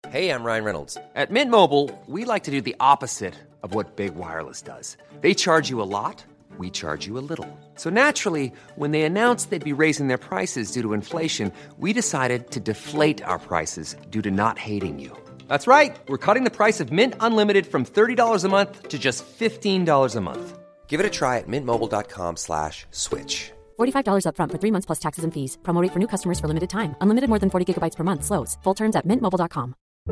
Hey, I'm Ryan Reynolds. At Mint Mobile, we like to do the opposite of what Big Wireless does. They charge you a lot, we charge you a little. So naturally, when they announced they'd be raising their prices due to inflation, we decided to deflate our prices due to not hating you. That's right. We're cutting the price of Mint Unlimited from $30 a month to just $15 a month. Give it a try at mintmobile.com/switch. $45 up front for 3 months plus taxes and fees. Promo rate for new customers for limited time. Unlimited more than 40 gigabytes per month. Slows full terms at mintmobile.com.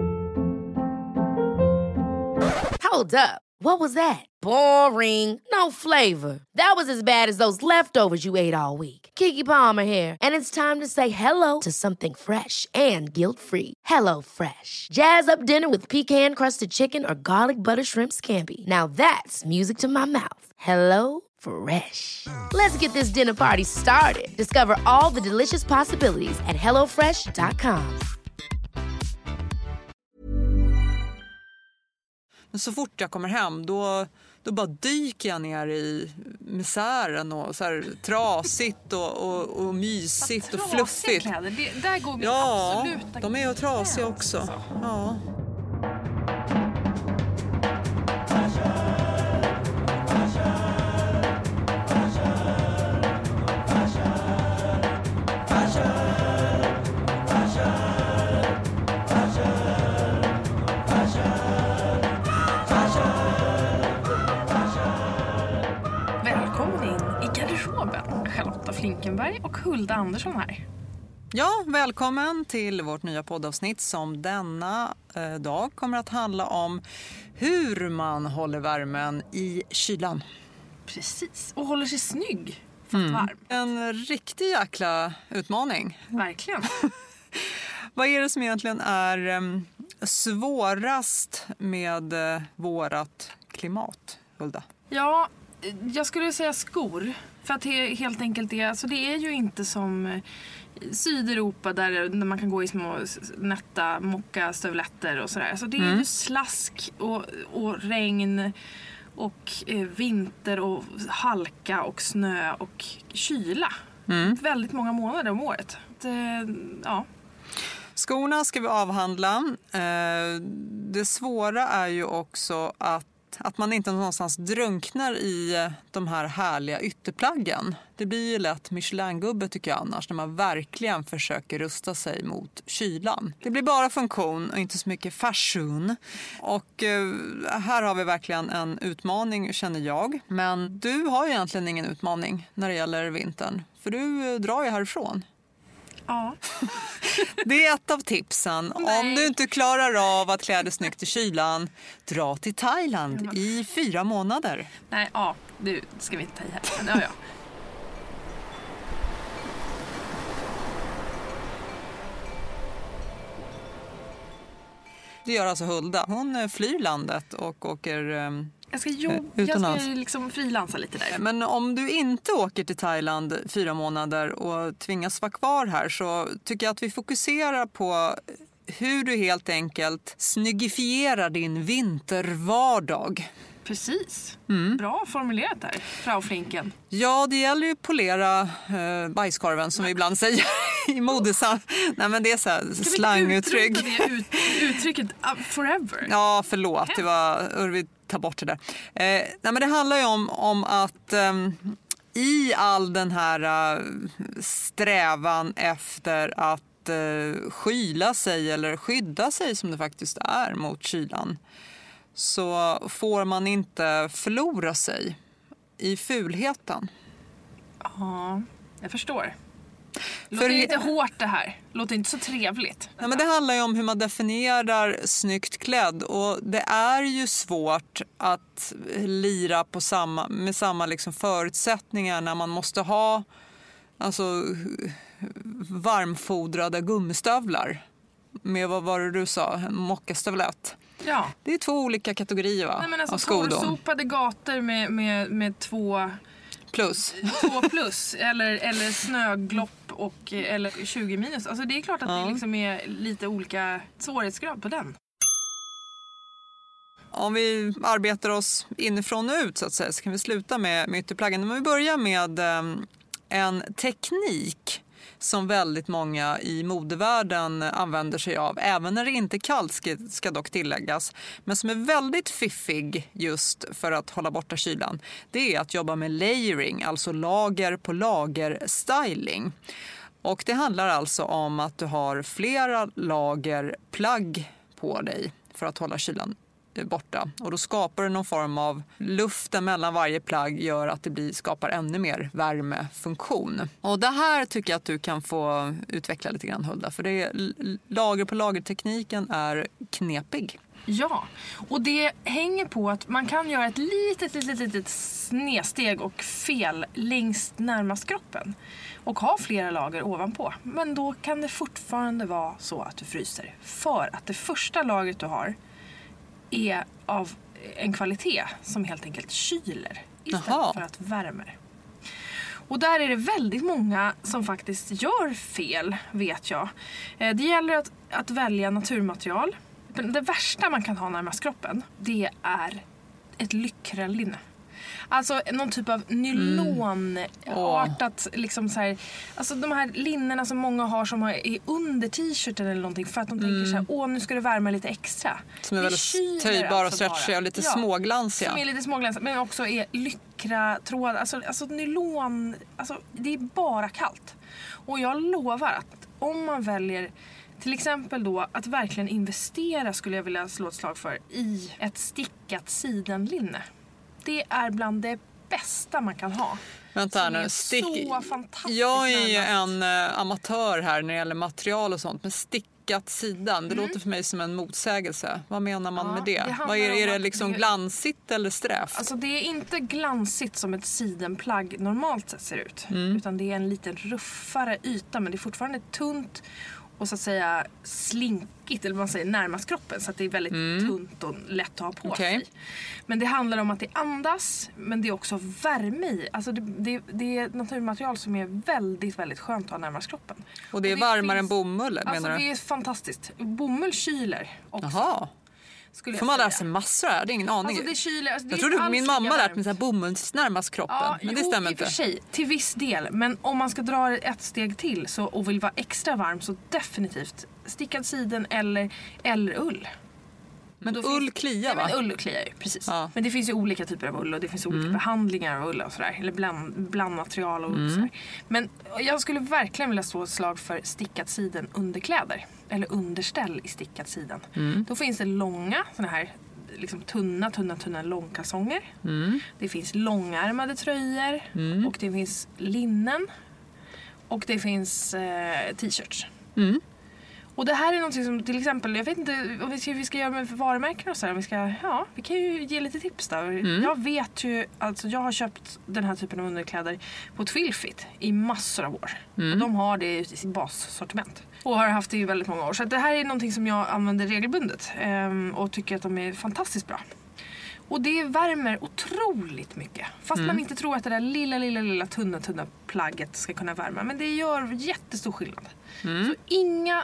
Hold up. What was that? Boring. No flavor. That was as bad as those leftovers you ate all week. Keke Palmer here, and it's time to say hello to something fresh and guilt-free. Hello Fresh. Jazz up dinner with pecan-crusted chicken or garlic butter shrimp scampi. Now that's music to my mouth. Hello Fresh. Let's get this dinner party started. Discover all the delicious possibilities at hellofresh.com. Men så fort jag kommer hem då bara dyker jag ner i misären och så här trasigt och mysigt och fluffigt. Kläder, där går min absoluta... De är ju trasiga också. Ja. Charlotta Flinkenberg och Hulda Andersson här. Ja, välkommen till vårt nya poddavsnitt som denna dag kommer att handla om hur man håller värmen i kylan. Precis, och håller sig snygg för varm. En riktig jäkla utmaning. Verkligen. Vad är det som egentligen är svårast med vårat klimat, Hulda? Ja, jag skulle säga skor. För att det helt enkelt är, alltså det är ju inte som Sydeuropa där man kan gå i små nätta mockastövletter och sådär. Alltså det är ju slask och regn och vinter och halka och snö och kyla. Väldigt många månader om året. Ja. Skorna ska vi avhandla. Det svåra är ju också att man inte någonstans drunknar i de här härliga ytterplaggen. Det blir ju lätt Michelin-gubbe tycker jag annars när man verkligen försöker rusta sig mot kylan. Det blir bara funktion och inte så mycket fashion. Och här har vi verkligen en utmaning känner jag. Men du har ju egentligen ingen utmaning när det gäller vintern. För du drar ju härifrån. Ja. Det är ett av tipsen. Nej. Om du inte klarar av att klä dig snyggt i kylan, dra till Thailand i 4 månader. Nej, ja, det ska vi inte ta i här. Men, ja. Det gör alltså Hulda. Hon flyr landet och åker Jag ska liksom frilansa lite där. Men om du inte åker till Thailand 4 månader och tvingas vara kvar här så tycker jag att vi fokuserar på hur du helt enkelt snyggifierar din vintervardag. Precis. Bra formulerat där, Frau Flinken. Ja, det gäller ju att polera bajskorven som vi ibland säger i modesam. Nej, men det är så här slanguttryck. Ska vi utrota det uttrycket forever? Ja, förlåt. Det var... Vi tar bort det där. Nej, men det handlar ju om att i all den här strävan efter att skyla sig eller skydda sig som det faktiskt är mot kylan så får man inte förlora sig i fulheten. Ja, jag förstår. Låter lite hårt det här. Låter inte så trevligt. Ja, men det handlar ju om hur man definierar snyggt klädd. Och det är ju svårt att lira med samma liksom förutsättningar när man måste ha varmfodrade gummistövlar. Med vad var det du sa? En mockastövlett. Ja. Det är 2 olika kategorier va? Nej, men alltså, av skor då. Torrsopade gator med 2 plus eller snöglopp eller 20 minus. Alltså det är klart att det liksom är lite olika svårighetsgrad på den. Om vi arbetar oss inifrån och ut så att säga så kan vi sluta med ytterplaggen. Men vi börjar med en teknik som väldigt många i modevärlden använder sig av, även när det inte är kallt ska dock tilläggas, men som är väldigt fiffig just för att hålla borta kylan, det är att jobba med layering, alltså lager på lager styling. Och det handlar alltså om att du har flera lager plagg på dig för att hålla kylan borta. Och då skapar du någon form av luften mellan varje plagg gör att det skapar ännu mer värmefunktion. Och det här tycker jag att du kan få utveckla lite grann, Hulda. För det är, lager på lagertekniken är knepig. Ja, och det hänger på att man kan göra ett litet snedsteg och fel längst närmast kroppen och ha flera lager ovanpå. Men då kan det fortfarande vara så att du fryser. För att det första lagret du har är av en kvalitet som helt enkelt kyler istället för att värmer. Och där är det väldigt många som faktiskt gör fel, vet jag. Det gäller att välja naturmaterial. Det värsta man kan ha närmast kroppen, det är ett lycralinne. Alltså någon typ av nylonartat liksom så här, alltså de här linnena som många har som är under t-shirten eller någonting för att de tänker så här, nu ska det värma lite extra. Som är väldigt töjbara och stretchiga och lite småglansiga. Som är lite småglansiga men också är lyckra tråd, alltså nylon, alltså det är bara kallt. Och jag lovar att om man väljer till exempel då att verkligen investera, skulle jag vilja slå ett slag för, i ett stickat sidenlinne. Det är bland det bästa man kan ha. Vänta nu, så fantastiskt. Jag är ju en amatör här när det gäller material och sånt, men stickat sidan, det låter för mig som en motsägelse. Vad menar man med det? Är det liksom glansigt eller strävt? Alltså det är inte glansigt som ett sidenplagg normalt sett ser ut, utan det är en lite ruffare yta, men det är fortfarande tunt och så att säga slinkigt, eller vad man säger, närmast kroppen, så att det är väldigt tunt och lätt att ha på sig. Men det handlar om att det andas, men det är också värme i. Alltså det är ett naturmaterial som är väldigt, väldigt skönt att ha närmast kroppen. Och det är varmare än bomull, menar du? Alltså det är fantastiskt. Bomull kyler också. Jaha. Får man lära sig massor här? Det är ingen aning. Alltså det kyler, alltså det jag tror min mamma lärt mig så här bomulls närmast kroppen. Ja, men det stämmer inte. I och för sig, till viss del. Men om man ska dra ett steg till och vill vara extra varm, så definitivt stickad siden eller ull. Men ull kliar, va? Men ull kliar ju, precis. Ja. Men det finns ju olika typer av ull och det finns olika behandlingar av ull och sådär. Eller blandmaterial och sådär. Men jag skulle verkligen vilja slå ett slag för stickat siden underkläder. Eller underställ i stickat siden. Då finns det långa, såna här liksom tunna långkalsonger. Det finns långärmade tröjor. Och det finns linnen. Och det finns t-shirts. Och det här är någonting som till exempel, jag vet inte om vi ska göra med varumärken och så här, vi kan ju ge lite tips där. Jag vet ju, alltså jag har köpt den här typen av underkläder på Twilfit i massor av år. Och de har det i sin bassortiment. Och har haft det i väldigt många år. Så det här är någonting som jag använder regelbundet och tycker att de är fantastiskt bra. Och det värmer otroligt mycket. Fast man inte tror att det där lilla tunna plagget ska kunna värma. Men det gör jättestor skillnad. Så inga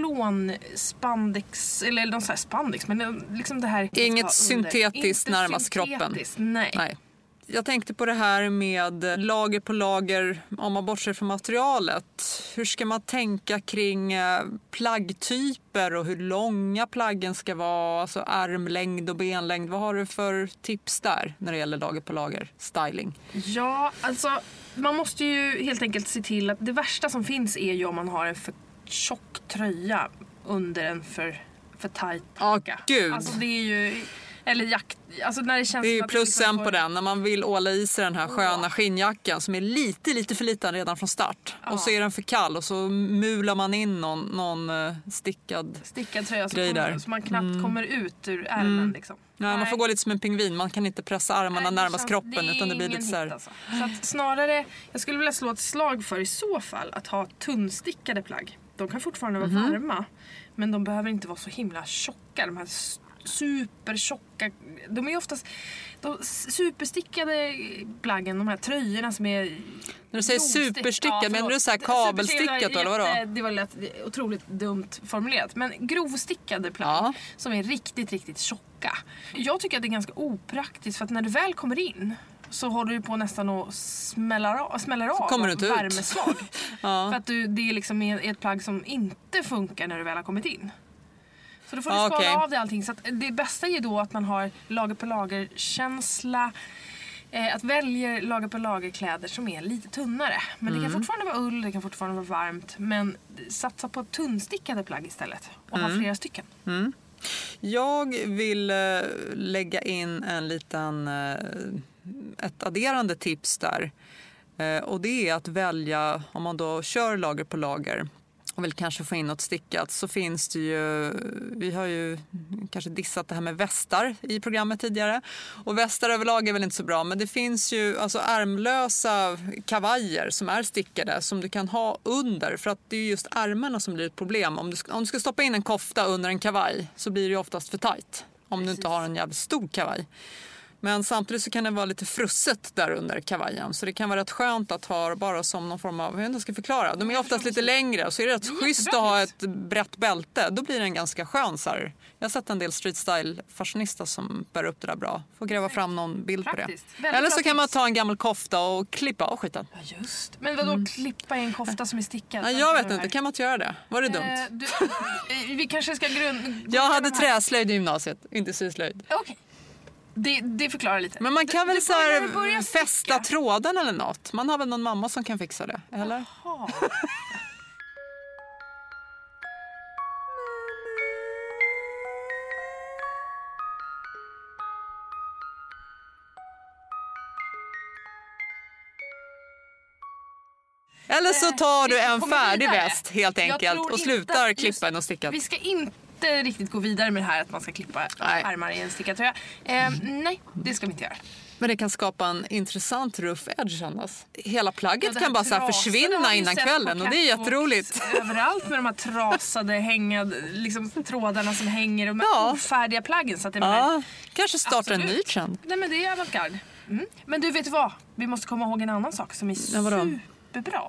nylonspandex, eller de säger spandex, men liksom det här. Inget syntetiskt närmast kroppen. Nej. Jag tänkte på det här med lager på lager, om man bortser från materialet. Hur ska man tänka kring plaggtyper och hur långa plaggen ska vara, alltså armlängd och benlängd? Vad har du för tips där när det gäller lager på lager styling? Ja, alltså man måste ju helt enkelt se till att det värsta som finns är ju om man har en för tjock tröja under en för tajt jacka. Gud. Alltså det är ju... Eller alltså när det känns, det är ju plussen på den när man vill åla i sig den här sköna skinnjackan som är lite för liten redan från start. Och så är den för kall och så mular man in någon stickad tröja så man knappt kommer ut ur ärmen liksom. Nej, man får gå lite som en pingvin. Man kan inte pressa armarna närmast kroppen utan det blir lite så här. Alltså. Så att snarare, jag skulle vilja slå ett slag för i så fall att ha tunnstickade plagg. De kan fortfarande vara varma, men de behöver inte vara så himla tjocka. De här supertjocka, de är ju oftast de superstickade plaggen, de här tröjorna som är... När du säger superstickad, menar du så här kabelstickat eller vadå? Det var otroligt dumt formulerat, men grovstickade plagg som är riktigt tjocka. Jag tycker att det är ganska opraktiskt, för att när du väl kommer in så håller du på nästan att smäller av kommer du inte ut. värmeslag. För att det är liksom ett plagg som inte funkar när du väl har kommit in. Så då får du skala av det allting. Så att det bästa är då att man har lager på lager känsla. Att välja lager på lager kläder som är lite tunnare. Men det kan fortfarande vara ull, det kan fortfarande vara varmt. Men satsa på tunnstickade plagg istället. Och ha flera stycken. Jag vill lägga in ett adderande tips där. Och det är att välja, om man då kör lager på lager och vill kanske få in något stickat, så finns det ju, vi har ju kanske dissat det här med västar i programmet tidigare. Och västar överlag är väl inte så bra, men det finns ju alltså ärmlösa kavajer som är stickade som du kan ha under, för att det är just ärmarna som blir ett problem. Om du ska stoppa in en kofta under en kavaj så blir det ju oftast för tajt om du inte har en jävligt stor kavaj. Men samtidigt så kan det vara lite frusset där under kavajen. Så det kan vara rätt skönt att ha bara som någon form av, hur jag ska förklara. De är oftast lite längre, så är det rätt schysst att ha ett brett bälte. Då blir det en ganska skön så här. Jag har sett en del street style fashionistas som bär upp det där bra. Får gräva fram någon bild på det. Eller så kan man ta en gammal kofta och klippa av skiten. Ja, just. Men vadå klippa en kofta som är stickad? Ja, jag vet inte, kan man inte göra det? Var det dumt? Vi kanske ska Jag hade träslöjd i gymnasiet, inte syslöjd. Okej. Det förklarar lite. Men man kan väl så här fästa tråden eller något. Man har väl någon mamma som kan fixa det, eller? Jaha. Eller så tar du en färdig väst helt Jag enkelt tror och inte slutar att klippa en och sticka. Vi ska inte riktigt gå vidare med det här att man ska klippa ärmar i en stickad tröja. Nej, det ska vi inte göra. Men det kan skapa en intressant rough edge annars. Hela plagget kan bara så här försvinna innan kvällen och det är jätteroligt. Överallt med de här trasade hängade liksom, trådarna som hänger och med ofärdiga plaggen. Så att det kanske starta en ny trend. Nej, men det är avantgarde. Men du vet vad? Vi måste komma ihåg en annan sak som är superbra.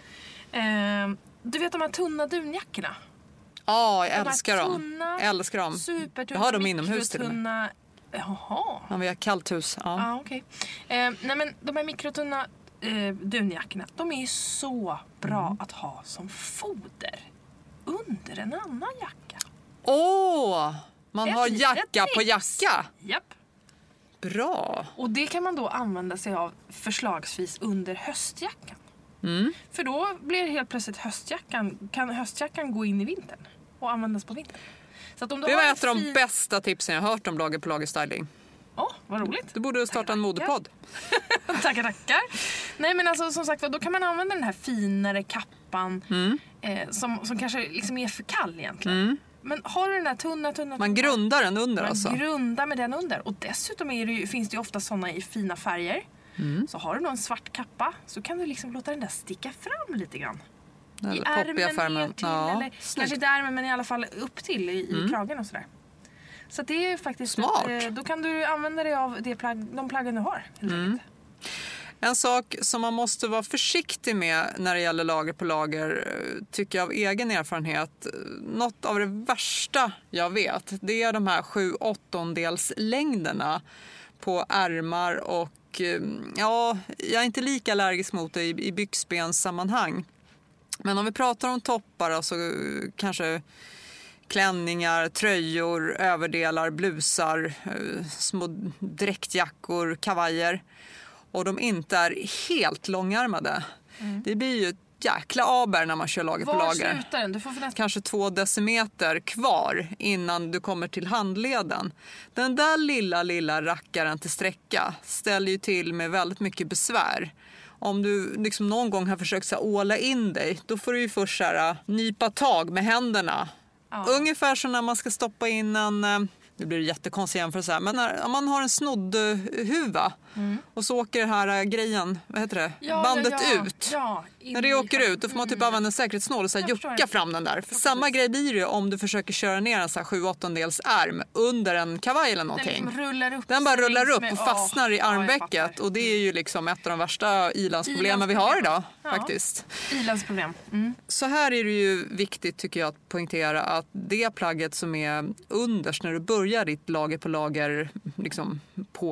Du vet de här tunna dunjackorna? Ja, jag älskar dem. Älskar dem. Supertunna. Jag har dem inomhus till och med. Jaha. Ja, vi har kallt hus. Ja. Okej. Nej, men de här mikrotunna dunjackorna, de är ju så bra att ha som foder under en annan jacka. Man har jacka på jacka. Japp. Bra. Och det kan man då använda sig av förslagsvis under höstjackan. För då blir helt plötsligt kan höstjackan gå in i vintern och användas på vintern. Så att om det var ett av de bästa tipsen jag hört om lager på lager styling. Vad roligt. Du borde starta en modepodd. Tackar. Nej, men alltså som sagt, då kan man använda den här finare kappan som kanske liksom är för kall egentligen. Men har du den där tunna... Man grundar den under alltså. Man grundar med den under. Och dessutom finns det ju ofta såna i fina färger. Så har du någon svart kappa så kan du liksom låta den där sticka fram lite grann. Eller i ärmen ner till, eller kanske inte ärmen men i alla fall upp till i kragen och sådär. Så det är faktiskt smart. Då kan du använda dig av de plaggen du har. En sak som man måste vara försiktig med när det gäller lager på lager, tycker jag av egen erfarenhet, något av det värsta jag vet, det är de här 7/8 längderna på ärmar och jag är inte lika allergisk mot det i byxbenssammanhang. Men om vi pratar om toppar, alltså kanske klänningar, tröjor, överdelar, blusar, små dräktjackor, kavajer och de inte är helt långärmade. Det blir ju ett jäkla aber när man kör lager på lager. Var slutar den? Du får kanske 2 decimeter kvar innan du kommer till handleden. Den där lilla rackaren till sträcka ställer ju till med väldigt mycket besvär. Om du liksom någon gång har försökt så åla in dig, då får du ju först så här, nypa tag med händerna. Ungefär som när man ska stoppa in det blir jättekonstigt jämförelse här, men om man har en snodd huva och så åker den här grejen, vad heter det? Bandet ut. När det åker ut, då får man typ använda en säkerhetsnål och så här jucka fram den där. Samma grej blir det om du försöker köra ner en så här 7/8 ärm under en kavaj eller någonting. Den bara rullar upp och fastnar i armvecket och det är ju liksom ett av de värsta ilandsproblemen vi har idag faktiskt. Ilandsproblem. Så här är det ju viktigt tycker jag att poängtera att det plagget som är underst när du börjar ditt lager på lager liksom på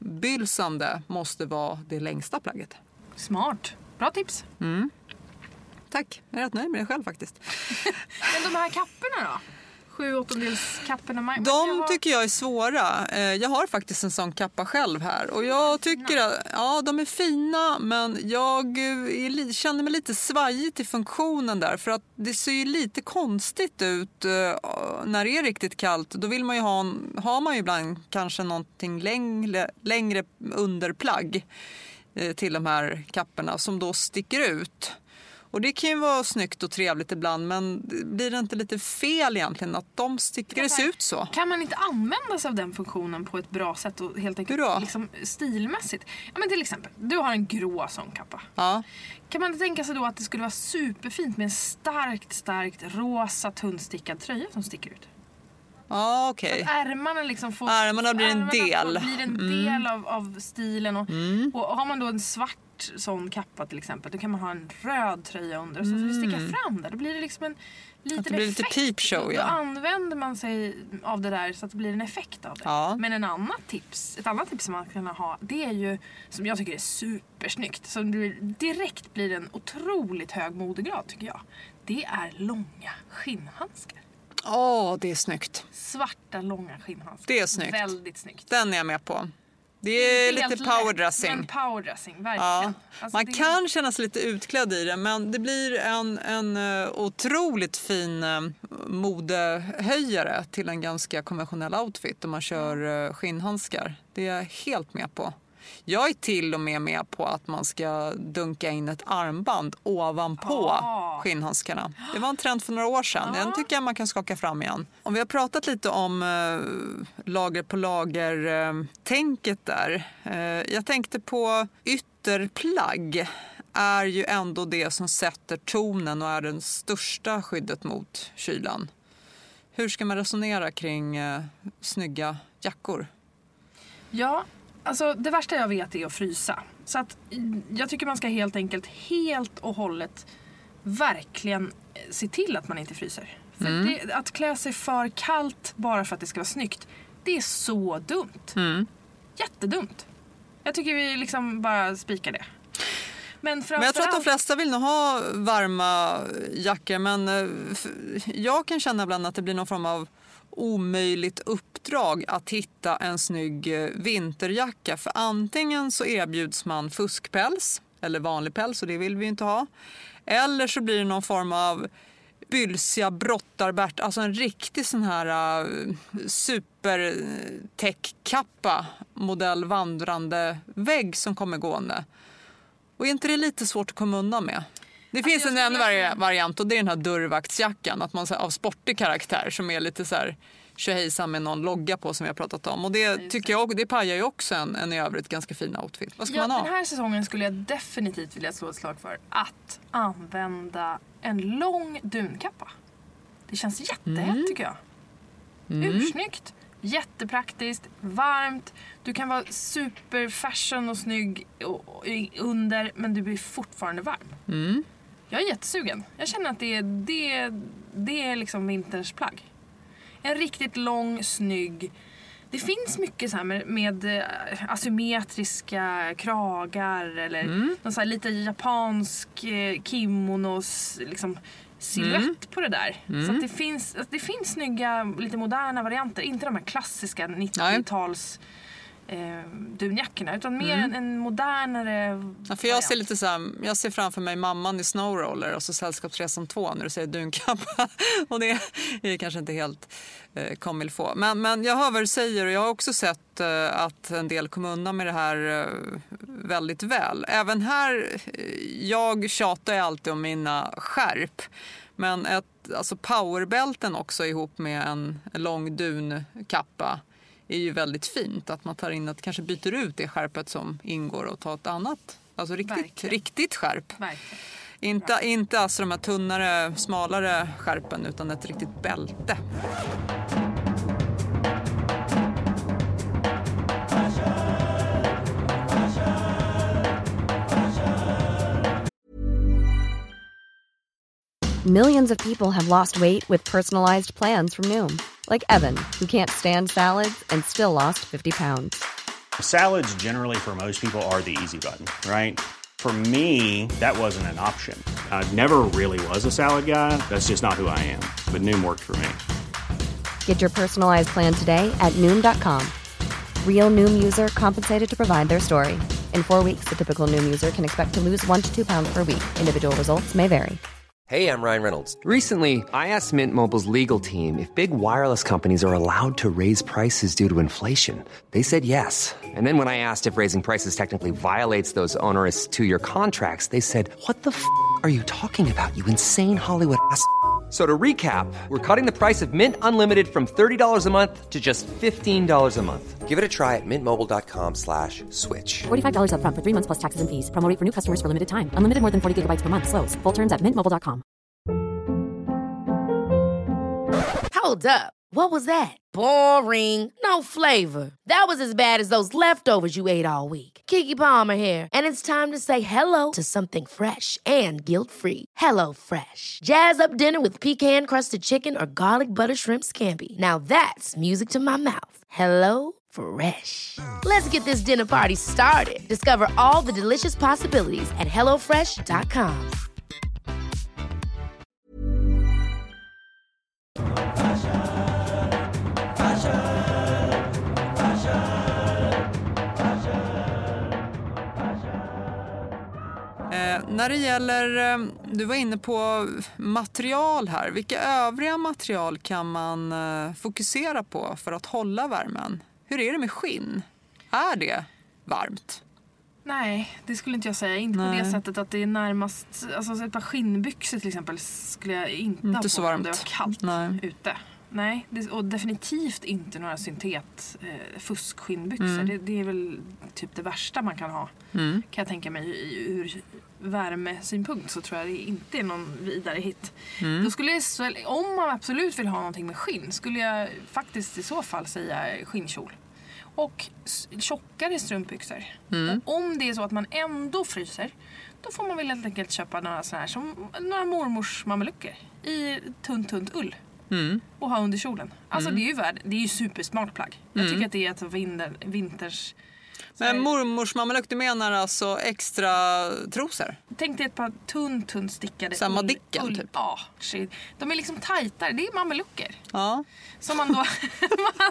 bylsande måste vara det längsta plagget. Smart. Bra tips. Tack, jag är rätt nöjd med det själv faktiskt. Men de här kapporna då? 7/8-kapporna. De tycker jag är svåra. Jag har faktiskt en sån kappa själv här. Och jag tycker att de är fina, men jag känner mig lite svajig till funktionen där. För att det ser ju lite konstigt ut när det är riktigt kallt. Då vill man ju har man ju ibland kanske någonting längre underplagg till de här kapporna som då sticker ut. Och det kan ju vara snyggt och trevligt ibland, men blir det inte lite fel egentligen att de sticker det ser ut så? Kan man inte använda sig av den funktionen på ett bra sätt och helt enkelt liksom stilmässigt? Ja, men till exempel, du har en grå sån kappa. Ja. Kan man inte tänka sig då att det skulle vara superfint med en starkt rosa tunnstickad tröja som sticker ut? Ja, okej. Så att ärmarna liksom får... Ärmarna blir en del. Blir en del av stilen. Och har man då en svart sån kappa till exempel, då kan man ha en röd tröja under och så får det sticka fram där. Då blir det liksom en liten effekt. Lite peepshow, Då använder man sig av det där så att det blir en effekt av det. Ja. Men ett annat tips som man kan ha, det är ju, som jag tycker är supersnyggt, som direkt blir en otroligt hög modegrad tycker jag. Det är långa skinnhandskar. Det är snyggt. Svarta långa skinnhandskar. Det är snyggt. Väldigt snyggt. Den är jag med på. Det är lite powerdressing. Men powerdressing, verkligen. Ja. Alltså Man kan känna sig lite utklädd i det, men det blir en otroligt fin modehöjare till en ganska konventionell outfit om man kör skinnhandskar. Det är jag helt med på. Jag är till och med på att man ska dunka in ett armband ovanpå skinnhandskarna. Det var en trend för några år sedan. Den tycker jag man kan skaka fram igen. Om vi har pratat lite om lager på lager-tänket där. Jag tänkte på ytterplagg är ju ändå det som sätter tonen och är den största skyddet mot kylan. Hur ska man resonera kring snygga jackor? Ja, alltså det värsta jag vet är att frysa. Så att jag tycker man ska helt och hållet verkligen se till att man inte fryser. För att klä sig för kallt bara för att det ska vara snyggt, det är så dumt. Jättedumt. Jag tycker vi liksom bara spikar det. Men jag tror att de flesta vill nog ha varma jackor, men jag kan känna ibland att det blir någon form av omöjligt uppdrag att hitta en snygg vinterjacka. För antingen så erbjuds man fuskpäls eller vanlig päls, och det vill vi inte ha. Eller så blir det någon form av bylsiga brottarbärt, alltså en riktig sån här supertäckkappa modell vandrande vägg som kommer gående. Och är inte det lite svårt att komma undan med? Det finns en ännu variant, och det är den här dörrvaktsjackan, att man av sportig karaktär som är lite så här tjohejsan med någon logga på som vi har pratat om. Och det tycker jag, det pajar ju också en i övrigt ganska fin outfit. Vad ska man ha? Den här säsongen skulle jag definitivt vilja slå ett slag för att använda en lång dunkappa. Det känns jättehett tycker jag. Ursnyggt, jättepraktiskt, varmt. Du kan vara super fashion och snygg under, men du blir fortfarande varm. Jag är jättesugen. Jag känner att det är liksom vinterns plagg. En riktigt lång, snygg. Det finns mycket så här med asymmetriska kragar eller någon så här lite japansk kimonos liksom silhuett på det där. Så att det finns snygga, lite moderna varianter. Inte de här klassiska 90-tals dunjackorna, utan mer en modernare för jag ser lite så här, jag ser framför mig mamman i Snowroller och så Sällskapsresan 2 när du säger dunkappa. Och det är kanske inte helt comme il faut. Men jag hör vad du säger, och jag har också sett att en del kommer undan med det här väldigt väl. Även här, jag tjatar alltid om mina skärp. Men alltså powerbälten också ihop med en lång dunkappa är ju väldigt fint. Att man tar in att kanske byter ut det skärpet som ingår och tar ett annat. Alltså riktigt skärp. Inte alltså de här tunnare, smalare skärpen, utan ett riktigt bälte. Millions of people have lost weight with personalized plans from Noom. Like Evan, who can't stand salads and still lost 50 pounds. Salads generally for most people are the easy button, right? For me, that wasn't an option. I never really was a salad guy. That's just not who I am. But Noom worked for me. Get your personalized plan today at Noom.com. Real Noom user compensated to provide their story. In 4 weeks, the typical Noom user can expect to lose 1 to 2 pounds per week. Individual results may vary. Hey, I'm Ryan Reynolds. Recently, I asked Mint Mobile's legal team if big wireless companies are allowed to raise prices due to inflation. They said yes. And then when I asked if raising prices technically violates those onerous 2-year contracts, they said, "What the f*** are you talking about, you insane Hollywood ass?" So to recap, we're cutting the price of Mint Unlimited from $30 a month to just $15 a month. Give it a try at mintmobile.com/switch. $45 up front for 3 months plus taxes and fees. Promo rate for new customers for limited time. Unlimited more than 40 gigabytes per month. Slows full terms at mintmobile.com. Hold up. What was that? Boring. No flavor. That was as bad as those leftovers you ate all week. Keke Palmer here, and it's time to say hello to something fresh and guilt-free. Hello Fresh. Jazz up dinner with pecan-crusted chicken or garlic butter shrimp scampi. Now that's music to my mouth. Hello Fresh. Let's get this dinner party started. Discover all the delicious possibilities at hellofresh.com. När det gäller, du var inne på material här. Vilka övriga material kan man fokusera på för att hålla värmen? Hur är det med skinn? Är det varmt? Nej, det skulle inte jag säga. Inte på det sättet att det är närmast... Alltså ett par skinnbyxor till exempel skulle jag inte ha på så varmt. om det var kallt ute. Nej, och definitivt inte några fuskskinnbyxor. Det är väl typ det värsta man kan ha. Kan jag tänka mig ur värmesynpunkt, så tror jag det inte är någon vidare hit. Då skulle jag, om man absolut vill ha någonting med skinn, skulle jag faktiskt i så fall säga skinnkjol. Och tjockare strumpbyxor. Och om det är så att man ändå fryser, då får man väl helt enkelt köpa några såna här som några mormors mamelucker i tunt ull. Och ha under kjolen. Alltså det är ju supersmart plagg. Jag tycker att det är ett vinters... Men mormors mameluck, du menar alltså extra trosor? Tänk dig ett par tunt stickade samma dicken typ. Ja, de är liksom tajtare. Det är mamelucker. Ja. Som man då det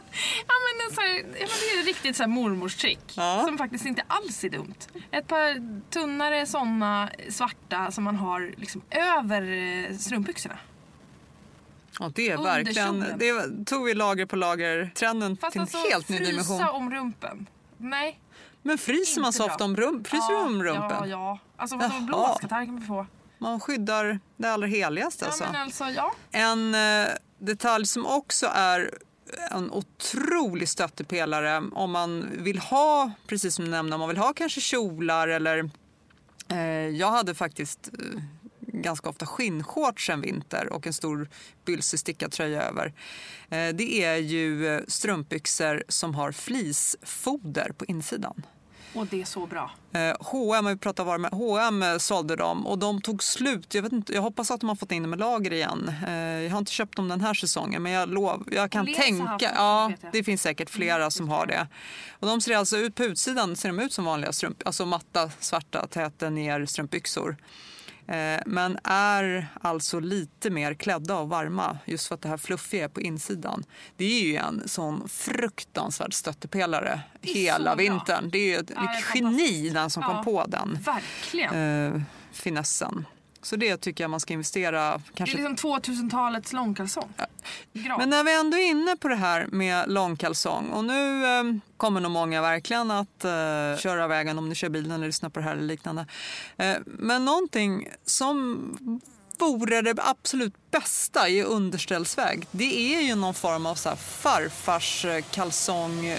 är riktigt så här mormorstrick som faktiskt inte alls är dumt. Ett par tunnare såna svarta som man har liksom över strumpbyxorna. Ja, det är verkligen, det tog vi lager på lager trenden till en helt ny dimension. Frysa om rumpen. Nej. Men fryser man så ofta om rumpen? Fryser du om rumpen? Ja. Alltså vadå, blåskatarr kan man få. Man skyddar det allra heligaste alltså. Men alltså, ja. En detalj som också är en otrolig stöttepelare om man vill ha, precis som du nämnde, om man vill ha kanske kjolar eller jag hade faktiskt ganska ofta skinnshorts en vinter och en stor bylsig stickad tröja över. Det är ju strumpbyxor som har fleecefoder på insidan. Och det är så bra. H&M, vi pratar varor med H&M sålde dem och de tog slut. Jag vet inte, jag hoppas att de har fått in dem i lager igen. Jag har inte köpt dem den här säsongen, men jag kan tänka, det finns säkert flera som har det. Och de ser alltså ut på utsidan, ser de ut som vanliga alltså matta, svarta, täta ner strumpbyxor. Men är alltså lite mer klädda och varma just för att det här fluffiga är på insidan. Det är ju en sån fruktansvärd stöttepelare hela vintern. Det är ju ett geni den som kom på den. Verkligen. Finessen. Så det tycker jag man ska investera. Kanske... Det är liksom 2000-talets långkalsong. Men när vi ändå är inne på det här med långkalsong. Och nu kommer nog många verkligen att köra vägen om ni kör bilen eller lyssnar på det här eller liknande. Men någonting som vore det absolut bästa i underställsväg. Det är ju någon form av så här farfars kalsong.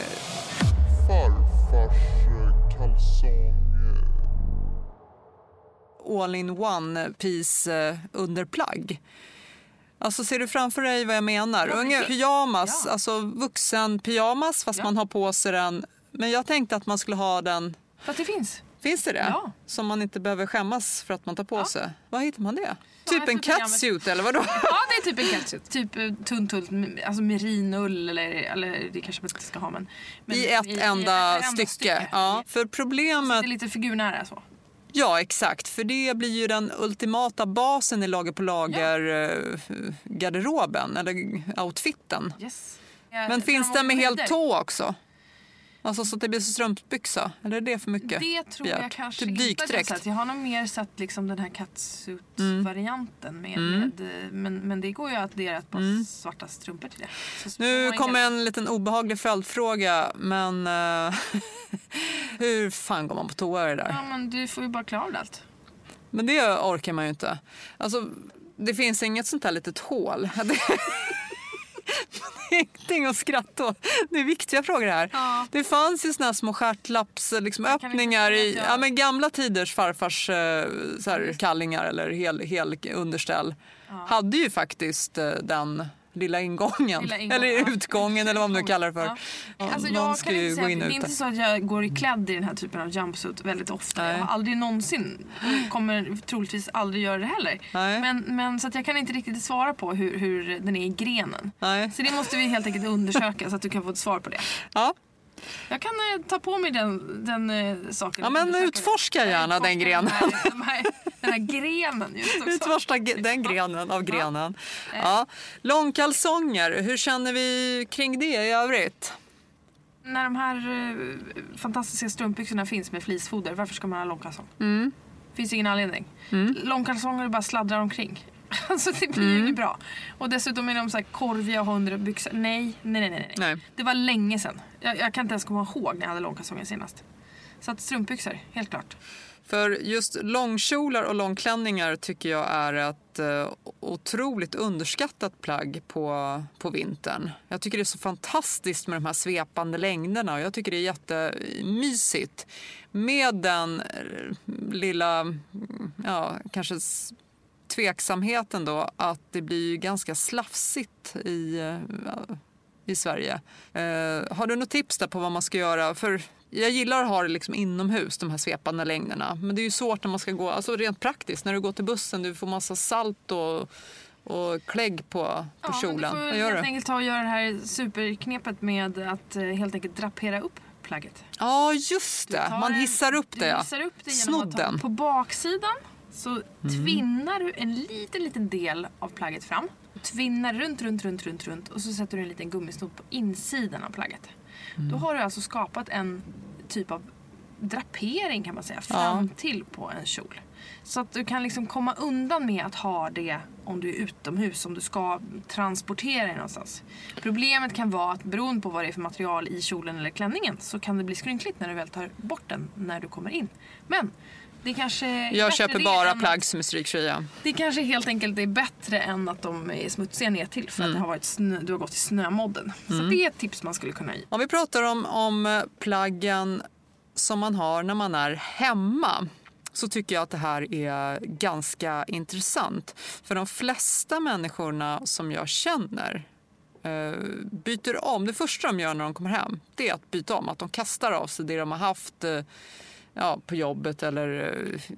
All-in-one piece underplagg. Alltså ser du framför dig vad jag menar? Pyjamas, alltså vuxen pyjamas fast man har på sig den. Men jag tänkte att man skulle ha den... För att det finns. Finns det det? Ja. Som man inte behöver skämmas för att man tar på sig? Vad hittar man det? Typ en programmet. catsuit eller vadå? Ja, det är typ en catsuit. Typ tunt, alltså merinull eller det kanske man inte ska ha. Men I ett enda stycke. Ja. För problemet... Det är lite figurnära så. Ja, exakt. För det blir ju den ultimata basen i lager på lager garderoben eller outfitten. Yes. Men finns det med helt tå också? Alltså så att det blir så strumpbyxa? Eller är det för mycket? Det tror jag kanske typ inte att jag har dykdräkt. sett. Jag har nog mer sett liksom den här catsuit-varianten men det går ju att addera ett par svarta strumpor till det. Så Nu kommer en liten obehaglig följdfråga, men hur fan går man på toa det där? Ja, men du får ju bara klara allt. Men det orkar man ju inte. Alltså, det finns inget sånt här litet hål. Det är ingenting att skratta åt. Det är viktiga frågor här. Ja. Det fanns ju såna här små stjärtlapps liksom, öppningar i men gamla tiders farfars så här, kallingar eller hel underställ. Ja. Hade ju faktiskt den lilla ingången. Eller utgången eller vad man nu kallar det för. Ja. Alltså, jag kan inte säga, det är inte så att jag går i klädd i den här typen av jumpsuit väldigt ofta. Nej. Jag har aldrig någonsin, kommer troligtvis aldrig göra det heller. Men så att jag kan inte riktigt svara på hur den är i grenen. Nej. Så det måste vi helt enkelt undersöka så att du kan få ett svar på det. Ja. Jag kan ta på mig den saken. Ja, men utforska gärna den grenen. Den här grenen just också. Utforska den grenen av grenen. Ja. Långkalsonger, hur känner vi kring det i övrigt? När de här fantastiska strumpbyxorna finns med fleecefoder, varför ska man ha långkalsong? Finns ingen anledning. Långkalsonger bara sladdrar omkring. Alltså det blir ju inget bra. Och dessutom är de så här korviga 100 byxor. Nej. Det var länge sedan. Jag kan inte ens komma ihåg när jag hade långkalsonger senast. Så att strumpbyxor, helt klart. För just långkjolar och långklänningar tycker jag är ett otroligt underskattat plagg på vintern. Jag tycker det är så fantastiskt med de här svepande längderna och jag tycker det är jättemysigt med den lilla, kanske tveksamheten då att det blir ganska slafsigt i Sverige. Har du något tips där på vad man ska göra? För jag gillar att ha det liksom inomhus, de här svepande längderna. Men det är ju svårt när man ska gå, alltså rent praktiskt, när du går till bussen, du får massa salt och klägg på kjolen. Du får helt enkelt ta och göra det här superknepet med att helt enkelt drapera upp plagget. Ja, just det. Man hissar upp det. Du hissar upp det genom att ta på baksidan. Så tvinnar du en liten del av plagget fram. Tvinnar runt och så sätter du en liten gummisnodd på insidan av plagget. Då har du alltså skapat en typ av drapering kan man säga fram till på en kjol. Så att du kan liksom komma undan med att ha det om du är utomhus, om du ska transportera dig någonstans. Problemet kan vara att beroende på vad det är för material i kjolen eller klänningen så kan det bli skrynkligt när du väl tar bort den när du kommer in. Men det kanske jag köper bara plagg som är strykfria. Det kanske helt enkelt är bättre än att de är smutsiga ner till för att det har varit du har gått i snömodden. Så det är ett tips man skulle kunna ge. Om vi pratar om plaggen som man har när man är hemma så tycker jag att det här är ganska intressant. För de flesta människorna som jag känner byter om. Det första de gör när de kommer hem det är att byta om. Att de kastar av sig det de har haft på jobbet eller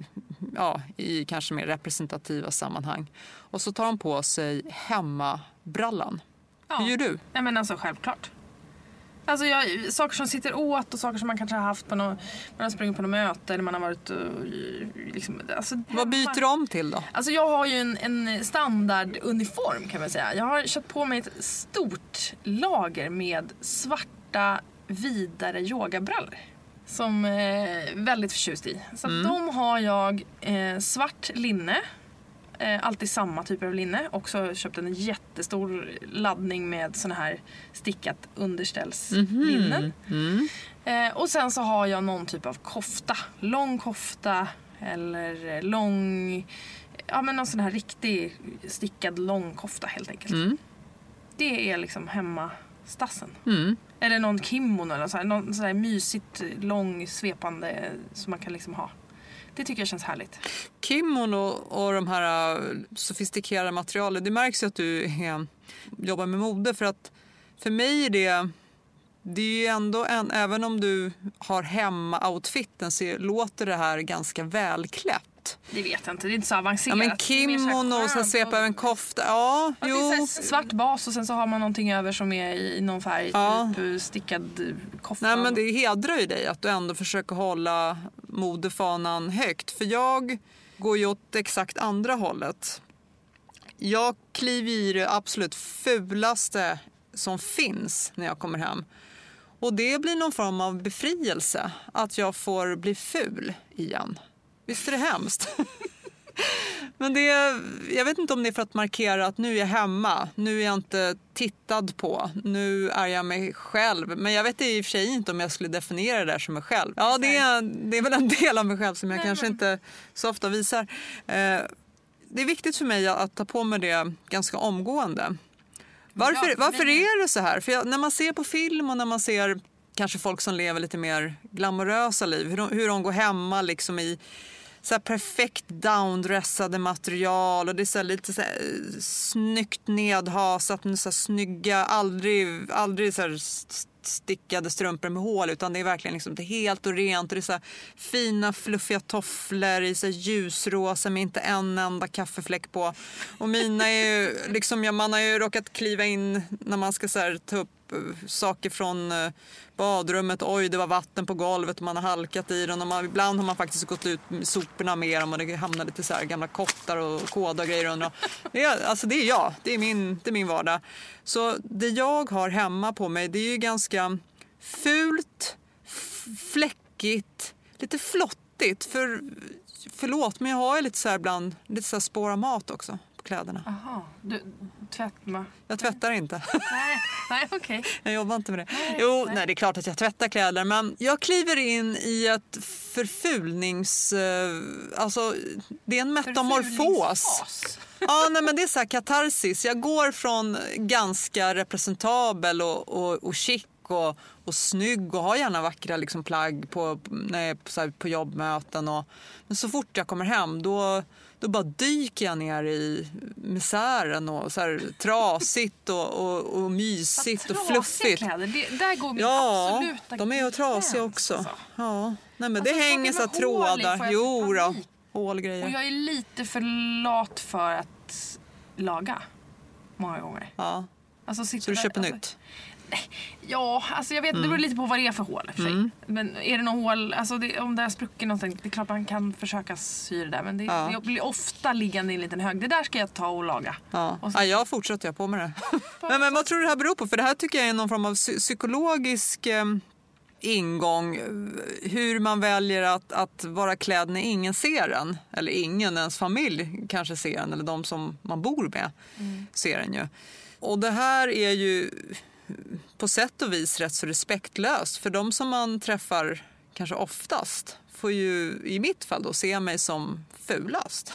i kanske mer representativa sammanhang. Och så tar de på sig hemmabrallan. Ja. Hur gör du? Ja, men alltså självklart. Alltså saker som sitter åt och saker som man kanske har haft på man har sprungit på något möte eller man har varit liksom, alltså, vad byter du om till då? Alltså jag har ju en standarduniform kan man säga. Jag har köpt på mig ett stort lager med svarta vidare yogabrallor. Som väldigt förtjust i. Så de har jag svart linne. Alltid samma typer av linne. Också köpt en jättestor laddning med såna här stickat underställslinnen. Och sen så har jag någon typ av kofta. Lång kofta eller lång... Ja men någon sån här riktig stickad lång kofta helt enkelt. Det är liksom hemmastassen. Eller någon kimono eller så här, någon sån här mysigt, lång, svepande som man kan liksom ha. Det tycker jag känns härligt. Kimono och de här sofistikerade materialen, det märks ju att du jobbar med mode för att för mig är det är ju ändå även om du har hemma-outfiten så låter det här ganska välklätt. Det vet jag inte, det är inte så avancerat. Ja, men kimono och sen svepa över en kofta. Ja, det är svart bas och sen så har man någonting över som är i någon färg, typ stickad kofta. Nej, men det hedrar ju dig att du ändå försöker hålla modefanan högt. För jag går ju åt exakt andra hållet. Jag kliver i det absolut fulaste som finns när jag kommer hem. Och det blir någon form av befrielse att jag får bli ful igen. Visst är det hemskt? Men jag vet inte om det är för att markera att nu är jag hemma. Nu är jag inte tittad på. Nu är jag mig själv. Men jag vet i och för sig inte om jag skulle definiera det där som mig själv. Ja, det är väl en del av mig själv som jag kanske inte så ofta visar. Det är viktigt för mig att ta på mig det ganska omgående. Varför är det så här? För när man ser på film och när man ser kanske folk som lever lite mer glamorösa liv. Hur de går hemma liksom i så här perfekt downdressade material. Och det är så här lite så här snyggt nedhasat. Så här snygga, aldrig så här stickade strumpor med hål. Utan det är verkligen liksom det helt och rent. Och det är så här fina fluffiga tofflor i så här ljusrosa med inte en enda kaffefläck på. Och mina är ju liksom, man har ju råkat kliva in när man ska så här ta upp saker från badrummet. Oj, det var vatten på golvet och man har halkat i den. Och ibland har man faktiskt gått ut med soporna mer om det hamnar lite så här gamla kottar och kåda och grejer under. Det är jag. Det är min vardag. Så det jag har hemma på mig, det är ju ganska fult, fläckigt, lite flottigt. Förlåt, men jag har ju lite så här ibland lite så här spår av mat också på kläderna. Aha, du tvättar? Jag tvättar inte. Nej, okej. Jag jobbar inte med det. Nej, det är klart att jag tvättar kläder, men jag kliver in i ett förfulnings... Alltså, det är en metamorfos. Ja, nej, men det är så här katarsis. Jag går från ganska representabel och chic och snygg och har gärna vackra liksom plagg när jag är på jobbmöten. Men så fort jag kommer hem då bara dyker jag ner i misären och så här trasigt och mysigt och fluffigt. Kläder, där går absolut. Ja, de är ju trasiga också. Alltså. Ja, nej, men det hänger så trådar. Jo då, hålgrejer. Och jag är lite för lat för att laga många gånger. Ja. Alltså, så du köper nytt? Ja, alltså jag vet, det beror lite på vad det är för hål för sig. Men är det någon hål, alltså om det är sprucken någonting, det är klart man kan försöka sy det där, men det blir ofta liggande i en liten hög. Det där ska jag ta och laga. Ja, och jag fortsätter på med det. men vad tror du det här beror på? För det här tycker jag är någon form av psykologisk ingång. Hur man väljer att vara klädd när ingen ser en. Eller ingen, ens familj kanske ser en. Eller de som man bor med ser en ju. Och det här är ju på sätt och vis rätt så respektlöst. För de som man träffar kanske oftast får ju i mitt fall då se mig som fulast.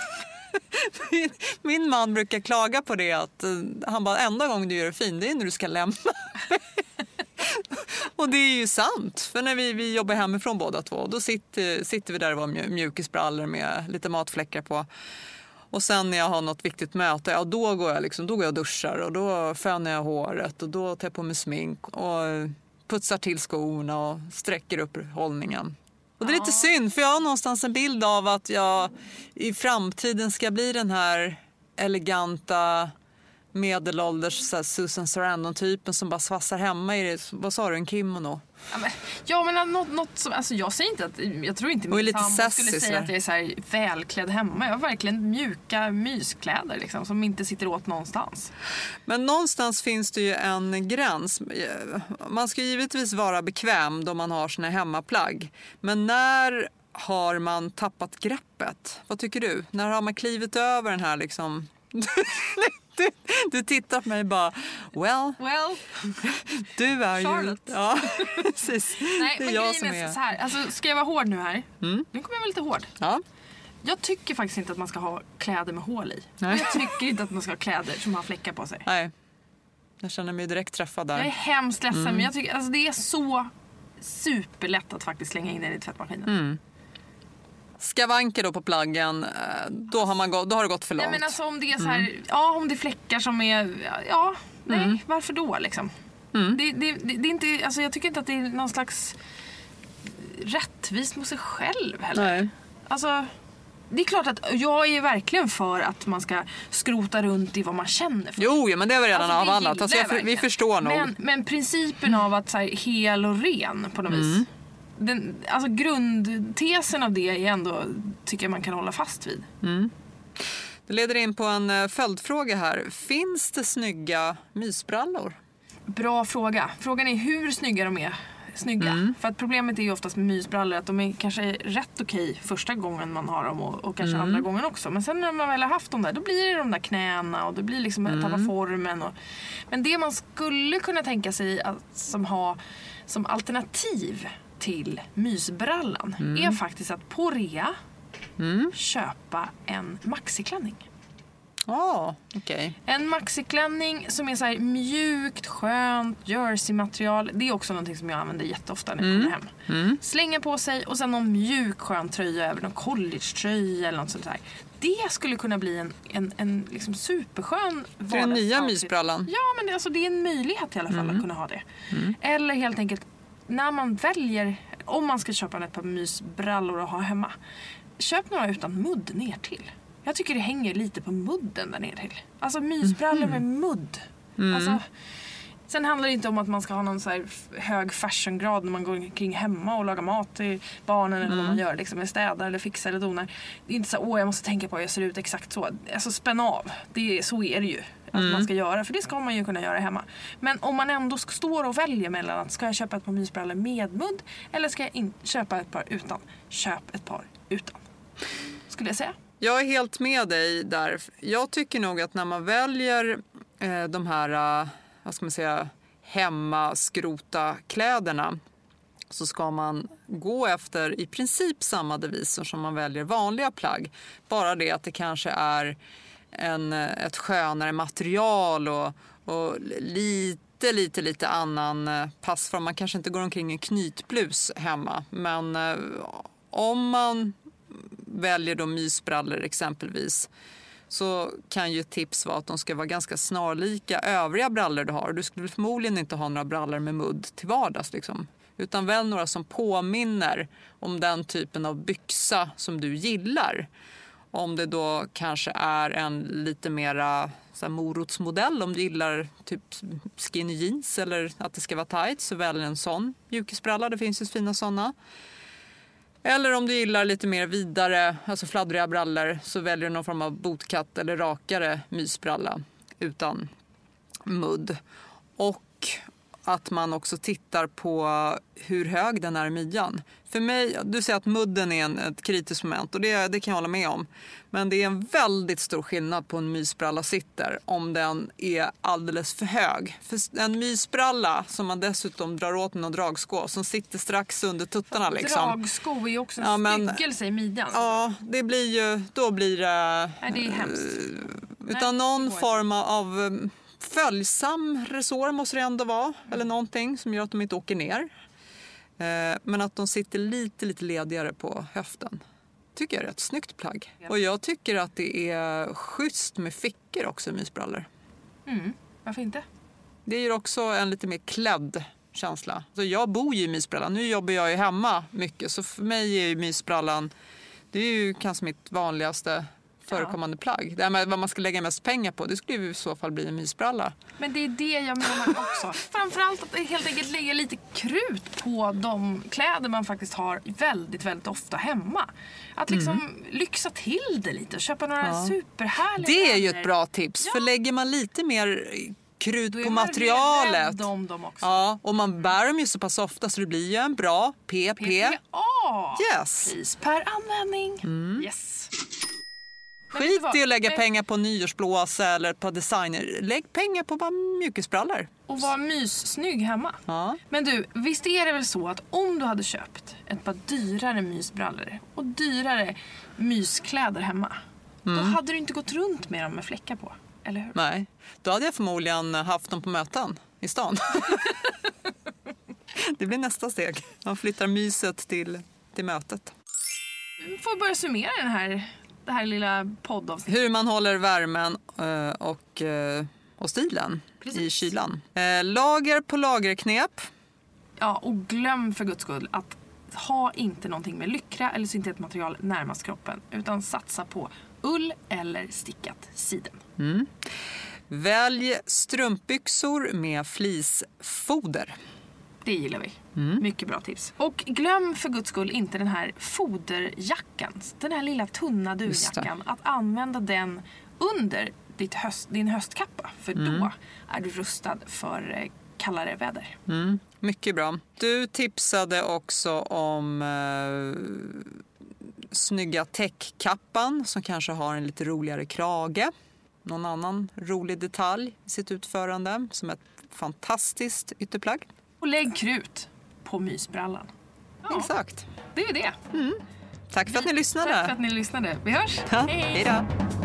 Min man brukar klaga på det att han bara, enda gång du gör det fin, det är när du ska lämna. Och det är ju sant. För när vi jobbar hemifrån båda två, då sitter vi där och var mjukisbrallor med lite matfläckar på. Och sen när jag har något viktigt möte, då går jag och duschar och då fönar jag håret och då tar jag på mig smink och putsar till skorna och sträcker upp hållningen. Och det är lite synd, för jag har någonstans en bild av att jag i framtiden ska bli den här eleganta medelålders Susan Sarandon-typen som bara svassar hemma i det. Vad sa du, en kimono? Ja, men något som, alltså jag säger inte att, jag tror inte min sambo skulle säga att jag är så här välklädd hemma. Jag har verkligen mjuka myskläder liksom, som inte sitter åt någonstans. Men någonstans finns det ju en gräns. Man ska givetvis vara bekväm då man har sina hemmaplagg. Men när har man tappat greppet? Vad tycker du? När har man klivit över den här liksom... Du tittar på mig bara, well, du är Charlotte. Ju... Ja, precis. Nej, det är men jag som är... Så här. Alltså, ska jag vara hård nu här? Nu kommer jag vara lite hård. Ja. Jag tycker faktiskt inte att man ska ha kläder med hål i. Nej. Jag tycker inte att man ska ha kläder som har fläckar på sig. Nej, jag känner mig direkt träffad där. Jag är hemskt ledsen, men jag tycker alltså, det är så superlätt att faktiskt slänga in det i tvättmaskinen. Skavanker då på plaggen, då har det gått för långt. Nej, men alltså om det är så här, om det är fläckar som är, nej, varför då liksom? Det är inte, alltså jag tycker inte att det är någon slags rättvist mot sig själv heller. Nej. Alltså, det är klart att jag är verkligen för att man ska skrota runt i vad man känner för. Jo, men det är väl redan Alltså, avhandlat. Alltså, vi förstår nog. Men principen av att så här, hel och ren på något vis. Alltså grundtesen av det är ändå, tycker jag man kan hålla fast vid. Det leder in på en följdfråga här. Finns det snygga mysbrallor? Bra fråga. Frågan är hur snygga de är. För att problemet är ju oftast med mysbrallor att de är kanske rätt okej första gången man har dem och kanske andra gången också. Men sen när man väl har haft dem där, då blir det de där knäna och det blir liksom att tappa formen. Men det man skulle kunna tänka sig att som alternativ till mysbrallan är faktiskt att på rea köpa en maxiklänning. Okay. En maxiklänning som är så här mjukt, skönt, jersey-material. Det är också någonting som jag använder jätteofta när jag kommer hem. Slänga på sig och sen någon mjuk, skön tröja över, någon college-tröja eller något sånt där. Det skulle kunna bli en liksom superskön för den nya mysbrallan. Ja, men alltså, det är en möjlighet i alla fall att kunna ha det. Eller helt enkelt, när man väljer, om man ska köpa ett par mysbrallor och ha hemma, köp några utan mudd ner till. Jag tycker det hänger lite på mudden där nere till. Alltså mysbrallor med mudd. Alltså, sen handlar det inte om att man ska ha någon så här hög fashiongrad när man går kring hemma och lagar mat till barnen eller vad man gör. Liksom, städar eller fixar eller donar. Det är inte så jag måste tänka på att jag ser ut exakt så. Alltså spänn av. Så är det ju att man ska göra. För det ska man ju kunna göra hemma. Men om man ändå står och väljer mellan att ska jag köpa ett par mysbrallor med mudd eller ska jag köpa ett par utan. Köp ett par utan. Skulle jag säga. Jag är helt med dig där. Jag tycker nog att när man väljer de här, vad ska man säga, hemmaskrota kläderna så ska man gå efter i princip samma deviser som man väljer vanliga plagg. Bara det att det kanske är ett skönare material och lite annan passform. Man kanske inte går omkring i knytblus hemma. Men om man väljer då mysbrallor exempelvis så kan ju ett tips vara att de ska vara ganska snarlika övriga brallor du har. Du skulle förmodligen inte ha några brallor med mudd till vardags liksom. Utan väl några som påminner om den typen av byxa som du gillar. Om det då kanske är en lite mera så här, morotsmodell, om du gillar typ skinny jeans eller att det ska vara tight, så välj en sån mjukisbralla, det finns ju fina såna. Eller om du gillar lite mer vidare, alltså fladdriga brallor, så väljer du någon form av bootcut eller rakare mysbralla utan mudd. Och att man också tittar på hur hög den är i midjan. För mig, du säger att mudden är ett kritiskt moment och det kan jag hålla med om. Men det är en väldigt stor skillnad på en mysbralla sitter om den är alldeles för hög. För en mysbralla som man dessutom drar åt med någon dragskå som sitter strax under tuttarna. Liksom. Dragsko är ju också en styggelse i midjan. Ja, det blir ju, då blir det... Nej, det är hemskt. Utan någon form av... följsam resår måste det ändå vara. Eller någonting som gör att de inte åker ner. Men att de sitter lite ledigare på höften. Tycker jag är ett snyggt plagg. Och jag tycker att det är schysst med fickor också i mysbrallor. Varför inte? Det är ju också en lite mer klädd känsla. Så jag bor ju i mysbrallan. Nu jobbar jag ju hemma mycket. Så för mig är ju mysbrallan, det är ju kanske mitt vanligaste förekommande plagg. Det här med vad man ska lägga mest pengar på, det skulle ju i så fall bli en mysbralla. Men det är det jag menar också. Framförallt att helt enkelt lägga lite krut på de kläder man faktiskt har väldigt, väldigt ofta hemma. Att liksom lyxa till det lite och köpa några superhärliga Det är ju ett bra tips, för lägger man lite mer krut på materialet. Dem också. Ja, och man bär dem ju så pass ofta så det blir ju en bra PPA. Yes. Pris per användning. Yes. Skit i att lägga pengar på nyårsblåsa eller på designer. Lägg pengar på bara mjukisbrallor. Och var myssnygg hemma. Ja. Men du, visst är det väl så att om du hade köpt ett par dyrare mysbrallor och dyrare myskläder hemma, då hade du inte gått runt med dem med fläckar på, eller hur? Nej, då hade jag förmodligen haft dem på möten i stan. Det blir nästa steg. Man flyttar myset till mötet. Vi får börja summera det här lilla poddavsnittet. Hur man håller värmen och stilen. i kylan. Lager på lagerknep. Ja, och glöm för guds skull att ha inte någonting med lyckra eller syntetmaterial närmast kroppen, utan satsa på ull eller stickat siden. Välj strumpbyxor med fleecefoder. Det gillar vi. Mycket bra tips. Och glöm för guds skull inte den här foderjackan. Den här lilla tunna dunjackan. Att använda den under din höstkappa. För då är du rustad för kallare väder. Mycket bra. Du tipsade också om snygga täckkappan som kanske har en lite roligare krage. Någon annan rolig detalj i sitt utförande som ett fantastiskt ytterplagg. Och lägg krut på mysbrallan. Ja, exakt. Det är det. Tack för att ni lyssnade. Tack för att ni lyssnade. Vi hörs. Ja, hej då.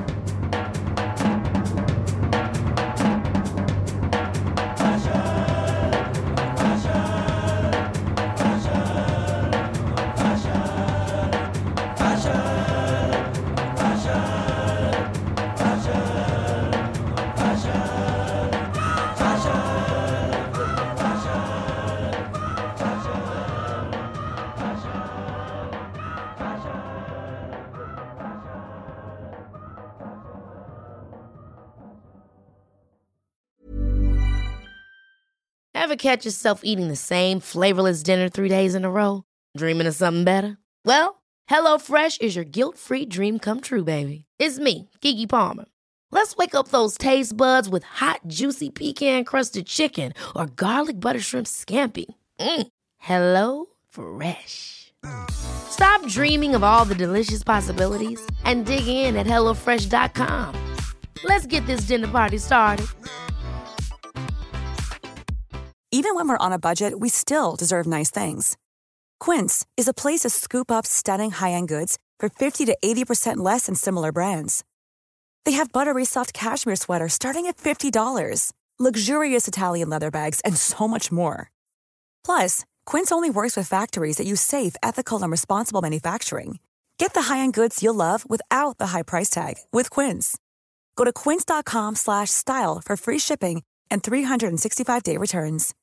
Ever catch yourself eating the same flavorless dinner 3 days in a row? Dreaming of something better? Well, HelloFresh is your guilt-free dream come true, baby. It's me, Keke Palmer. Let's wake up those taste buds with hot, juicy pecan-crusted chicken or garlic butter shrimp scampi. Hello Fresh. Stop dreaming of all the delicious possibilities and dig in at HelloFresh.com. Let's get this dinner party started. Even when we're on a budget, we still deserve nice things. Quince is a place to scoop up stunning high-end goods for 50 to 80% less than similar brands. They have buttery soft cashmere sweaters starting at $50, luxurious Italian leather bags, and so much more. Plus, Quince only works with factories that use safe, ethical, and responsible manufacturing. Get the high-end goods you'll love without the high price tag with Quince. Go to quince.com/style for free shipping and 365-day returns.